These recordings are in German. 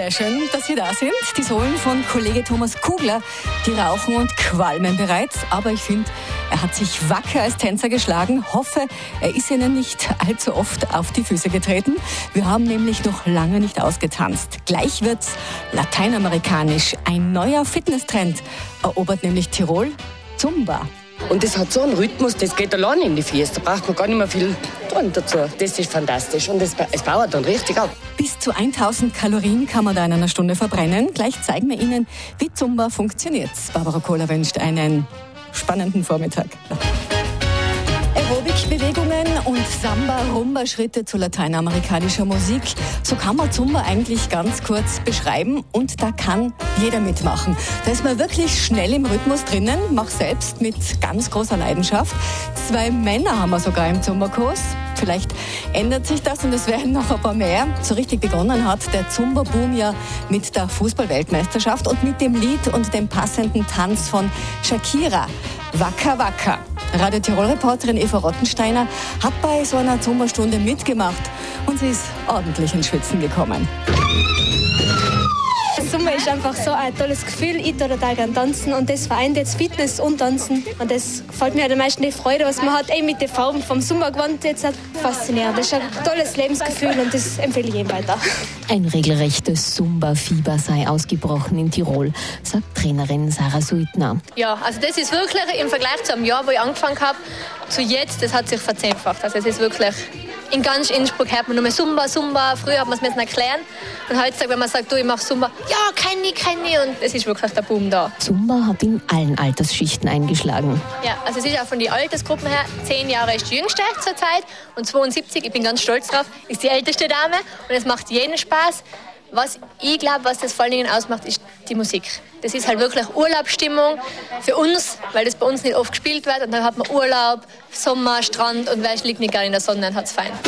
Sehr schön, dass Sie da sind. Die Sohlen von Kollege Thomas Kugler, die rauchen und qualmen bereits. Aber ich finde, er hat sich wacker als Tänzer geschlagen. Hoffe, er ist Ihnen nicht allzu oft auf die Füße getreten. Wir haben nämlich noch lange nicht ausgetanzt. Gleich wird's lateinamerikanisch. Ein neuer Fitnesstrend erobert nämlich Tirol: Zumba. Und das hat so einen Rhythmus, das geht allein in die Füße. Da braucht man gar nicht mehr viel tun dazu. Das ist fantastisch und es baut dann richtig ab. Bis zu 1000 Kalorien kann man da in einer Stunde verbrennen. Gleich zeigen wir Ihnen, wie Zumba funktioniert. Barbara Kohler wünscht einen spannenden Vormittag. Aerobic-Bewegungen und Samba-Rumba-Schritte zu lateinamerikanischer Musik. So kann man Zumba eigentlich ganz kurz beschreiben und da kann jeder mitmachen. Da ist man wirklich schnell im Rhythmus drinnen, mach selbst mit ganz großer Leidenschaft. 2 Männer haben wir sogar im Zumba-Kurs. Vielleicht ändert sich das und es werden noch ein paar mehr. So richtig begonnen hat der Zumba-Boom ja mit der Fußball-Weltmeisterschaft und mit dem Lied und dem passenden Tanz von Shakira. Waka Waka. Radio Tirol-Reporterin Eva Rottensteiner hat bei so einer Zumba-Stunde mitgemacht und sie ist ordentlich ins Schwitzen gekommen. Zumba ist einfach so ein tolles Gefühl. Ich tue total gerne tanzen und das vereint jetzt Fitness und Tanzen. Und das gefällt mir am meisten, die Freude, was man hat, mit den Farben vom Zumba-Gewand jetzt faszinierend. Das ist ein tolles Lebensgefühl und das empfehle ich jedem weiter. Ein regelrechtes Zumba-Fieber sei ausgebrochen in Tirol, sagt Trainerin Sarah Suitner. Ja, also das ist wirklich im Vergleich zu einem Jahr, wo ich angefangen habe, zu jetzt, das hat sich verzehnfacht. Also es ist wirklich, in ganz Innsbruck hört man nur mehr Zumba. Früher hat man es mir erklären. Und heutzutage, wenn man sagt, du, ich mache Zumba, ja, kenn ich. Und es ist wirklich der Boom da. Zumba hat in allen Altersschichten eingeschlagen. Ja, also es ist auch von den Altersgruppen her, 10 Jahre ist die jüngste zurzeit und 72, ich bin ganz stolz drauf, ist die älteste Dame und es macht jeden Spaß. Was ich glaube, was das vor allen Dingen ausmacht, ist die Musik. Das ist halt wirklich Urlaubsstimmung für uns, weil das bei uns nicht oft gespielt wird. Und dann hat man Urlaub, Sommer, Strand und wer liegt nicht gerne in der Sonne und hat es fein.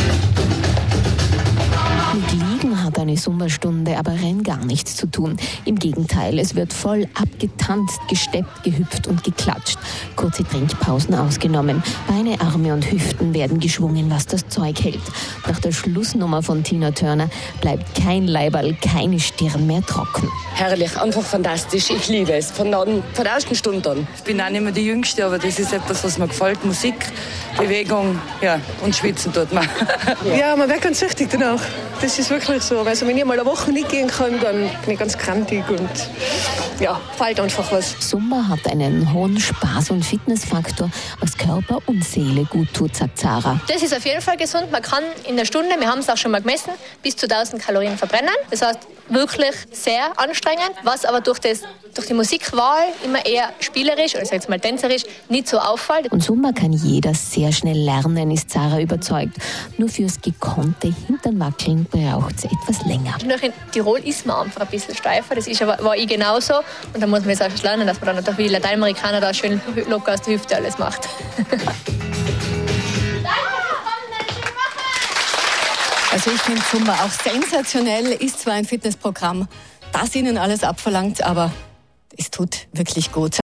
Mit Liegen hat eine Zumba-Stunde aber rein gar nichts zu tun. Im Gegenteil, es wird voll abgetanzt, gesteppt, gehüpft und geklatscht. Kurze Trinkpausen ausgenommen. Beine, Arme und Hüften werden geschwungen, was das Zeug hält. Nach der Schlussnummer von Tina Turner bleibt kein Leiberl, keine Stirn mehr trocken. Herrlich, einfach fantastisch. Ich liebe es. Von der ersten Stunde an. Ich bin auch nicht mehr die Jüngste, aber das ist etwas, was mir gefällt. Musik, Bewegung, ja, und schwitzen tut man. Ja, man wird ganz süchtig danach. Das ist wirklich so. Also wenn ich mal eine Woche nicht gehen kann, dann bin ich ganz krantig und ja, fällt einfach was. Zumba hat einen hohen Spaß- und Fitnessfaktor, was Körper und Seele gut tut, sagt Sarah. Das ist auf jeden Fall gesund. Man kann in der Stunde, wir haben es auch schon mal gemessen, bis zu 1000 Kalorien verbrennen. Das heißt, wirklich sehr anstrengend, was aber durch die Musikwahl immer eher spielerisch oder ich sage jetzt mal tänzerisch nicht so auffällt. Und Zumba kann jeder sehr schnell lernen, ist Sarah überzeugt. Nur fürs gekonnte Hinternwackeln braucht es etwas länger. Nur in Tirol ist man einfach ein bisschen steifer, das ist aber, war ich genauso. Und da muss man jetzt auch lernen, dass man dann natürlich wie Lateinamerikaner da schön locker aus der Hüfte alles macht. Also ich finde Zumba auch sensationell, ist zwar ein Fitnessprogramm, das Ihnen alles abverlangt, aber es tut wirklich gut.